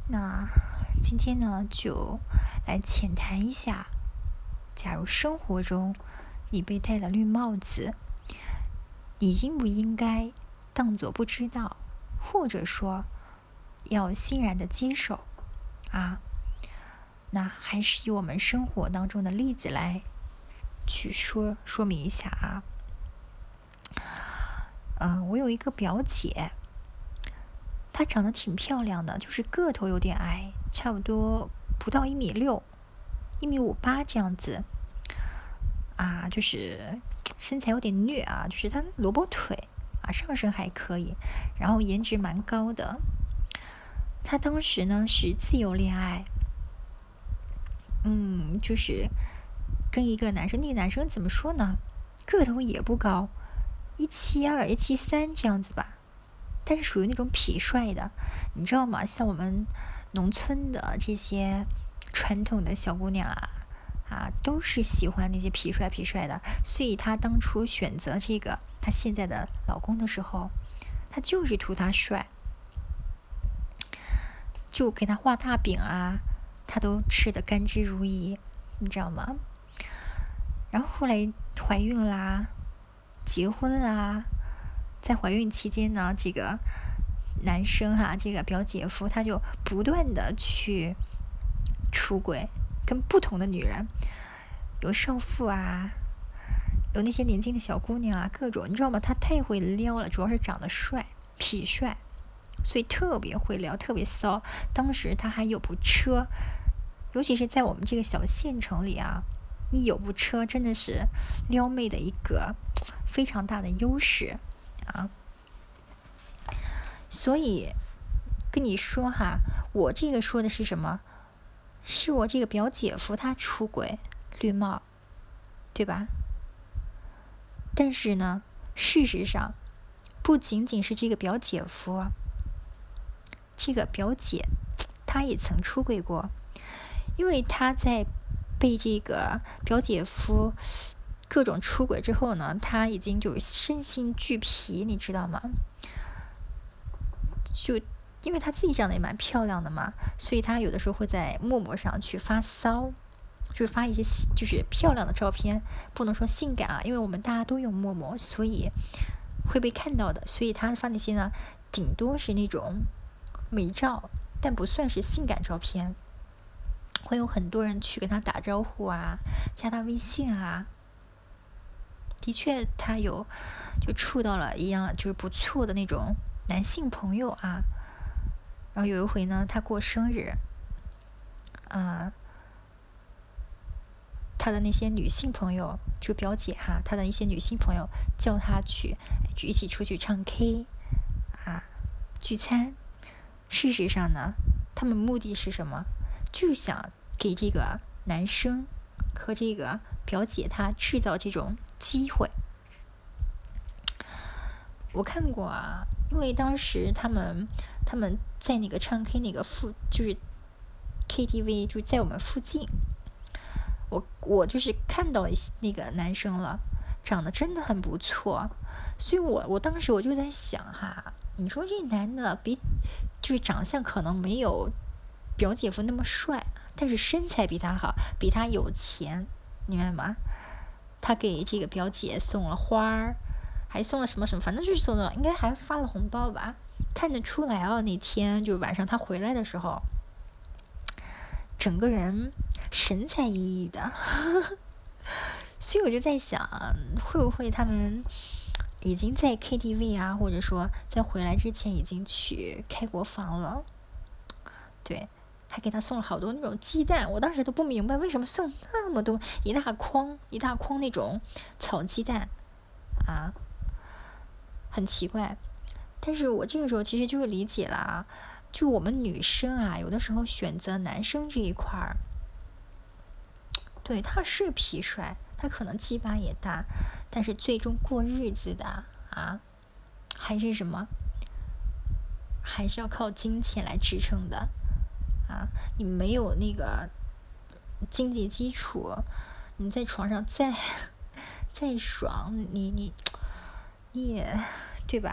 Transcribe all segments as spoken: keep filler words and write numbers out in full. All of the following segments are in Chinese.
那今天呢，就来浅谈一下，假如生活中你被戴了绿帽子，你应不应该当作不知道，或者说要欣然的接受啊？那还是以我们生活当中的例子来去说说明一下啊。嗯、呃我有一个表姐，她长得挺漂亮的，就是个头有点矮，差不多不到一米六，一米五八这样子啊，就是身材有点虐啊，就是她萝卜腿啊，上身还可以，然后颜值蛮高的。她当时呢是自由恋爱，嗯，就是跟一个男生，那个男生怎么说呢？个头也不高，一七二、一七三这样子吧，但是属于那种痞帅的，你知道吗？像我们农村的这些传统的小姑娘啊，啊，都是喜欢那些痞帅痞帅的，所以她当初选择这个她现在的老公的时候，她就是图他帅，就给他画大饼啊，她都吃得甘之如饴，你知道吗？然后后来怀孕啦，结婚啦，在怀孕期间呢，这个男生哈、这个表姐夫他就不断的去出轨，跟不同的女人，有少妇啊，有那些年轻的小姑娘啊，各种，你知道吗？他太会撩了，主要是长得帅，痞帅，所以特别会撩，特别骚。当时他还有部车，尤其是在我们这个小县城里啊，你有部车真的是撩妹的一个非常大的优势啊。所以跟你说哈，我这个说的是什么？是我这个表姐夫他出轨绿帽，对吧？但是呢，事实上不仅仅是这个表姐夫，这个表姐她也曾出轨过，因为她在被这个表姐夫各种出轨之后呢，她已经就是身心俱疲，你知道吗？就因为她自己长得也蛮漂亮的嘛，所以她有的时候会在陌陌上去发骚，就是发一些就是漂亮的照片，不能说性感啊，因为我们大家都用陌陌，所以会被看到的。所以她发那些呢，顶多是那种美照，但不算是性感照片。会有很多人去跟她打招呼啊，加她微信啊。的确，她有就触到了一样就是不错的那种男性朋友啊。然后有一回呢，她过生日，啊、她的那些女性朋友，就表姐哈，她的一些女性朋友叫她去，就一起出去唱 K 啊，聚餐。事实上呢，他们目的是什么？就是想给这个男生和这个表姐她制造这种机会。我看过啊，因为当时他们他们在那个唱 K 那个附就是 K T V 就在我们附近，我我就是看到那个男生了，长得真的很不错，所以我我当时我就在想哈，你说这男的比就是长相可能没有表姐夫那么帅，但是身材比他好，比他有钱，你明白吗？他给这个表姐送了花儿，还送了什么什么，反正就是送了，应该还发了红包吧。看得出来哦，那天就是晚上他回来的时候，整个人神采奕奕的。所以我就在想，会不会他们已经在 K T V 啊，或者说在回来之前已经去开过房了？对，还给他送了好多那种鸡蛋，我当时都不明白为什么送那么多，一大筐一大筐那种草鸡蛋啊，很奇怪。但是我这个时候其实就理解了啊，就我们女生啊，有的时候选择男生这一块儿，对，他是痞帅，他可能鸡巴也大，但是最终过日子的啊，还是什么？还是要靠金钱来支撑的啊！你没有那个经济基础，你在床上再再爽，你你你也对吧？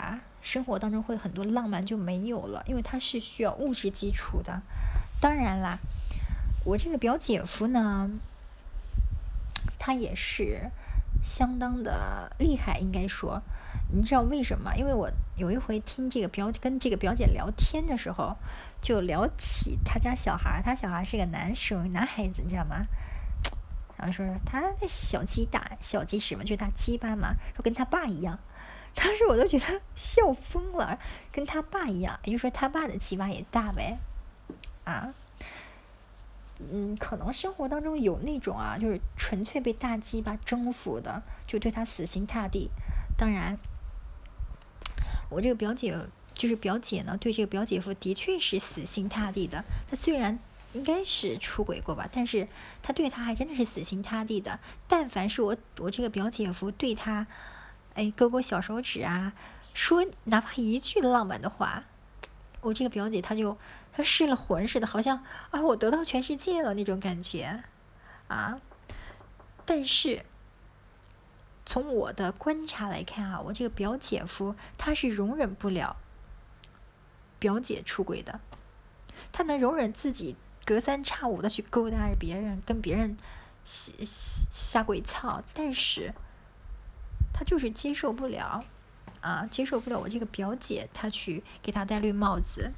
生活当中会很多浪漫就没有了，因为它是需要物质基础的。当然啦，我这个表姐夫呢，他也是相当的厉害，应该说，你知道为什么？因为我有一回听这个表跟这个表姐聊天的时候，就聊起他家小孩，他小孩是个男生，男孩子，你知道吗？然后说他那小鸡大，小鸡什么，就他鸡巴嘛，说跟他爸一样。当时我都觉得笑疯了，跟他爸一样，也就是说他爸的鸡巴也大呗，啊。嗯，可能生活当中有那种啊，就是纯粹被大鸡巴征服的，就对他死心塌地。当然，我这个表姐就是表姐呢，对这个表姐夫的确是死心塌地的。他虽然应该是出轨过吧，但是他对他还真的是死心塌地的。但凡是我我这个表姐夫对他，哎，勾勾小手指啊，说哪怕一句浪漫的话，我这个表姐她就她失了魂似的，好像啊我得到全世界了那种感觉啊。但是从我的观察来看啊，我这个表姐夫他是容忍不了表姐出轨的，他能容忍自己隔三差五的去勾搭着别人，跟别人下下鬼操，但是他就是接受不了啊，接受不了我这个表姐她去给他戴绿帽子。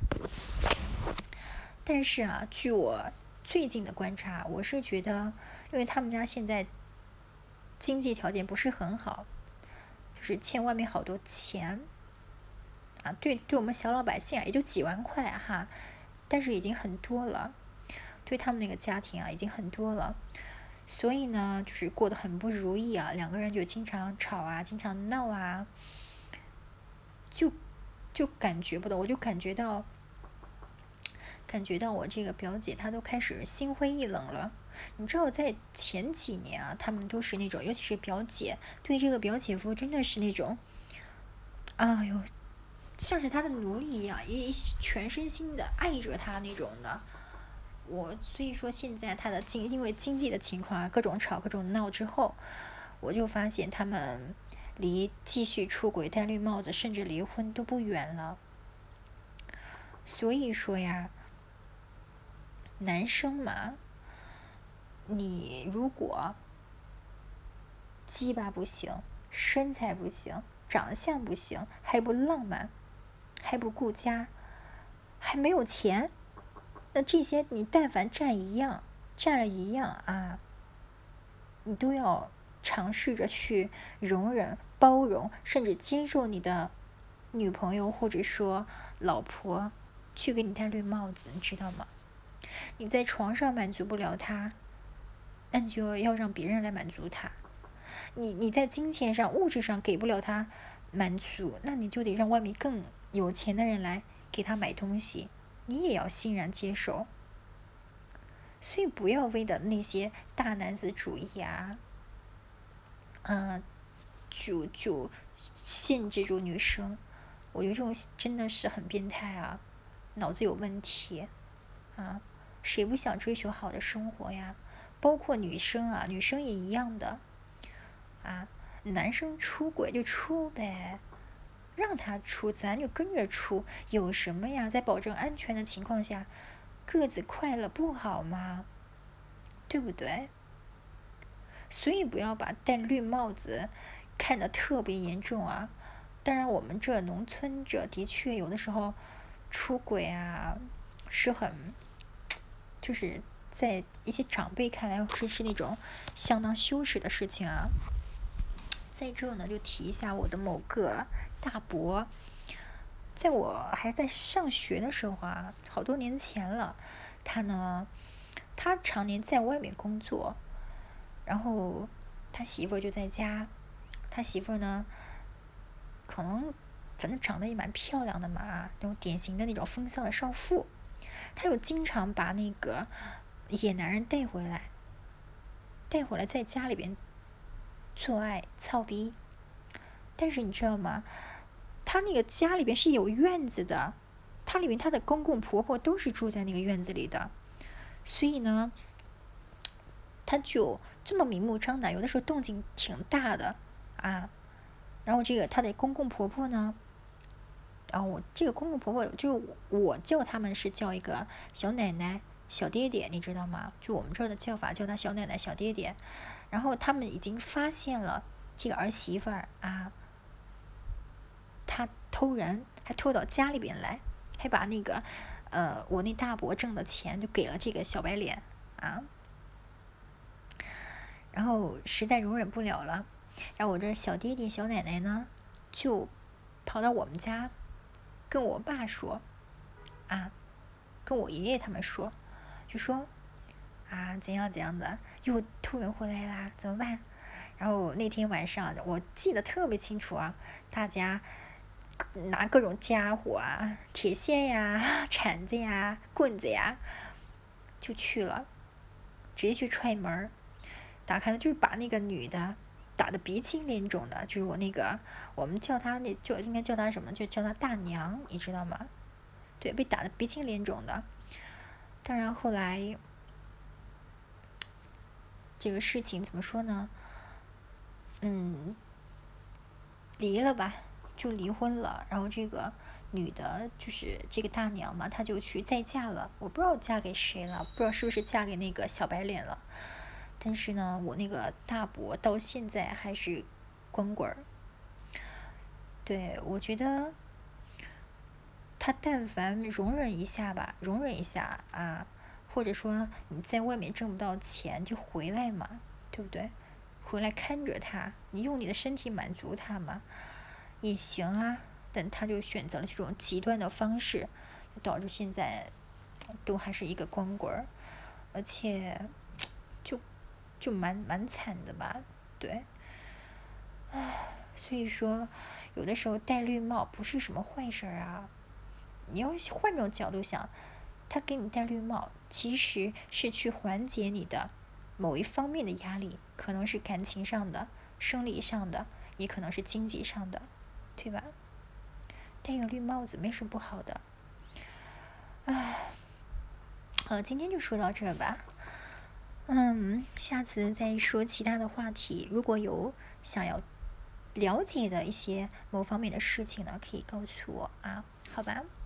但是啊，据我最近的观察，我是觉得，因为他们家现在经济条件不是很好，就是欠外面好多钱啊，对对我们小老百姓啊，也就几万块啊哈，但是已经很多了，对他们那个家庭啊，已经很多了。所以呢，就是过得很不如意啊，两个人就经常吵啊，经常闹啊，就就感觉不到，我就感觉到。感觉到我这个表姐她都开始心灰意冷了。你知道在前几年啊，他们都是那种，尤其是表姐对这个表姐夫真的是那种，哎呦，像是他的奴隶一样，一全身心的爱着他那种的。我所以说现在他的经因为经济的情况啊，各种吵各种闹之后，我就发现他们离继续出轨戴绿帽子甚至离婚都不远了。所以说呀，男生嘛，你如果鸡巴不行，身材不行，长相不行，还不浪漫，还不顾家，还没有钱，那这些你但凡占一样，占了一样啊，你都要尝试着去容忍、包容，甚至接受你的女朋友或者说老婆去给你戴绿帽子，你知道吗？你在床上满足不了他，那你就要让别人来满足他。你你在金钱上、物质上给不了他满足，那你就得让外面更有钱的人来给他买东西，你也要欣然接受。所以不要为了那些大男子主义啊，嗯、呃，就就限制住女生。我觉得这种真的是很变态啊，脑子有问题啊！谁不想追求好的生活呀？包括女生啊，女生也一样的啊。男生出轨就出呗，让他出，咱就跟着出，有什么呀？在保证安全的情况下，各自快乐不好吗？对不对？所以不要把戴绿帽子看得特别严重啊。当然，我们这农村者的确有的时候出轨啊，是很，就是在一些长辈看来是是那种相当羞耻的事情啊。在这呢，就提一下我的某个大伯，在我还在上学的时候啊，好多年前了，他呢，他常年在外面工作，然后他媳妇儿就在家，他媳妇儿呢，可能反正长得也蛮漂亮的嘛，那种典型的那种风骚的少妇，他又经常把那个野男人带回来，带回来在家里边做爱操逼。但是你知道吗？他那个家里边是有院子的，他里面他的公公婆婆都是住在那个院子里的，所以呢，他就这么明目张胆，有的时候动静挺大的啊。然后这个他的公公婆婆呢， 然后我这个公公婆婆就是我我叫他们是叫一个小奶奶、小爹爹，你知道吗？就我们这儿的叫法叫他小奶奶、小爹爹。然后他们已经发现了这个儿媳妇儿啊，她偷人，还偷到家里边来，还把那个呃我那大伯挣的钱就给了这个小白脸啊。然后实在容忍不了了，然后我这小爹爹、小奶奶呢，就跑到我们家。跟我爸说，啊，跟我爷爷他们说，就说，啊，怎样怎样的，又偷人回来啦，怎么办？然后那天晚上我记得特别清楚啊，大家拿各种家伙啊，铁锨呀、铲子呀、棍子呀，就去了，直接去踹门，打开了，就是把那个女的打得鼻青脸肿的，就是我那个，我们叫她那就应该叫她什么，就叫她大娘，你知道吗？对，被打得鼻青脸肿的。当然后来这个事情怎么说呢？嗯，离了吧，就离婚了。然后这个女的，就是这个大娘嘛，她就去再嫁了。我不知道嫁给谁了，不知道是不是嫁给那个小白脸了。但是呢，我那个大伯到现在还是光棍儿。对，我觉得他但凡容忍一下吧，容忍一下啊，或者说你在外面挣不到钱就回来嘛，对不对？回来看着他，你用你的身体满足他嘛，也行啊。但他就选择了这种极端的方式，导致现在都还是一个光棍儿，而且就就蛮蛮惨的吧，对。唉，所以说有的时候戴绿帽不是什么坏事儿啊。你要换种角度想，他给你戴绿帽，其实是去缓解你的某一方面的压力，可能是感情上的、生理上的，也可能是经济上的，对吧？戴个绿帽子没什么不好的。唉，好，今天就说到这儿吧。嗯，下次再说其他的话题。如果有想要了解的一些某方面的事情呢，可以告诉我啊，好吧？